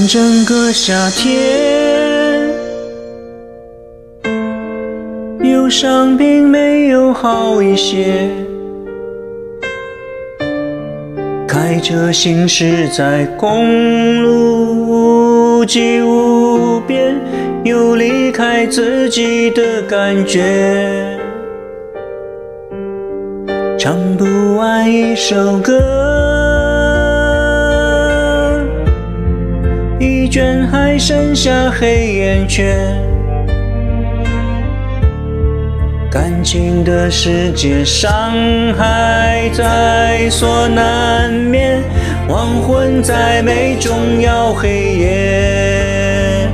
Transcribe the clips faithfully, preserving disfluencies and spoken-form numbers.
看整个夏天，忧伤并没有好一些。开着行驶在公路，无际无边，有离开自己的感觉。唱不完一首歌，一卷还剩下黑眼圈。感情的世界，伤害在所难免，亡魂在每重要黑夜。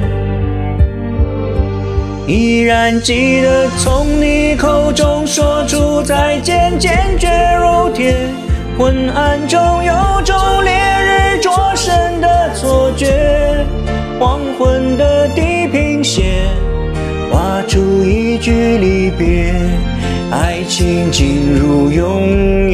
依然记得从你口中说出再见，坚决如铁。昏暗中有种烈日灼身的错觉，黄昏的地平线画出一句离别，爱情进入永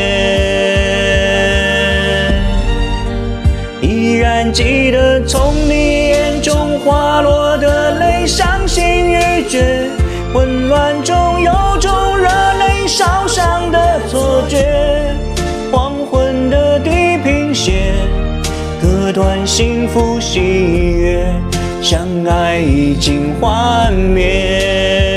夜。依然记得从你眼中滑落的泪，伤心欲绝，混乱中有种热泪烧伤的错觉。黄昏的地平线割断幸福喜悦，相爱已经幻灭。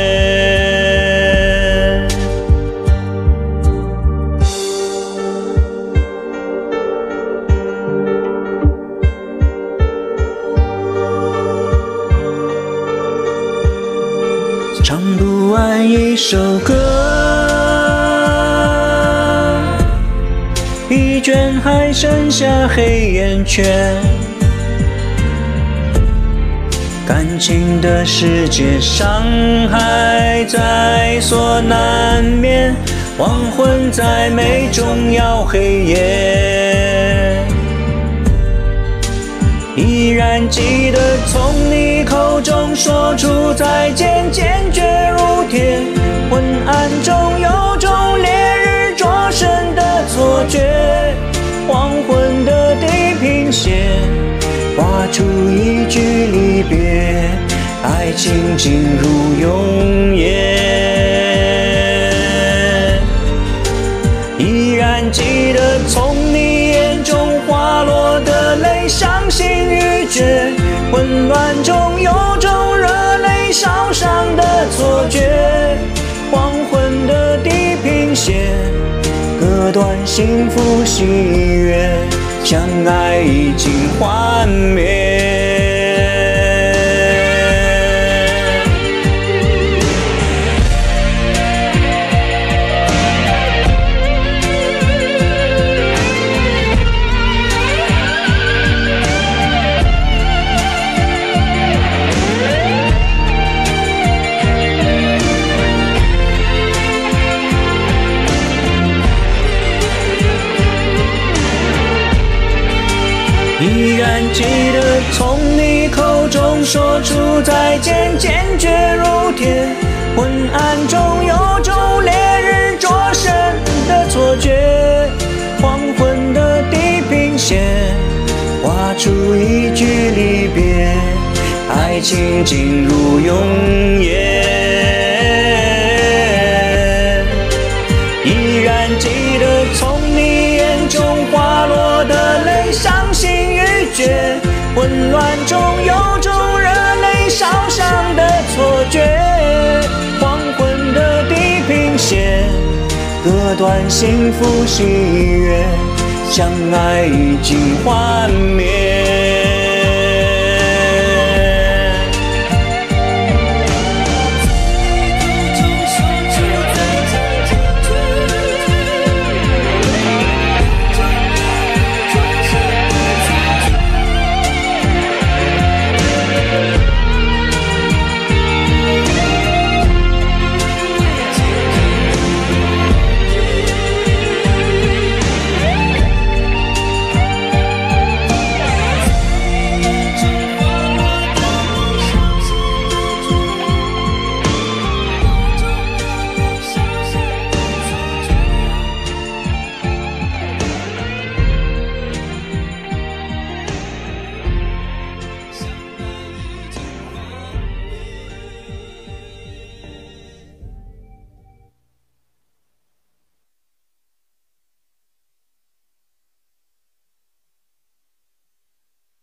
唱不完一首歌，一卷还剩下黑眼圈。感情的世界，伤害在所难免，亡魂在每重要黑夜。依然记得从你口中说出再见，坚决如铁。昏暗中有种烈日灼身的错觉，黄昏的地平线画出一句离别，爱情进入永夜。依然记得从你眼中滑落的泪，伤心欲绝，混乱中有种热泪烧伤的错觉。黄昏的地平线割断幸福喜悦，相爱已经幻灭。依然记得从你口中说出再见，坚决如铁。昏暗中有种烈日灼身的错觉，黄昏的地平线画出一句离别，爱情进入永夜。依然记得从你眼中滑落的泪，伤心欲绝，混乱中有种热泪烧伤的错觉。黄昏的地平线割断幸福喜悦，相爱已经幻灭。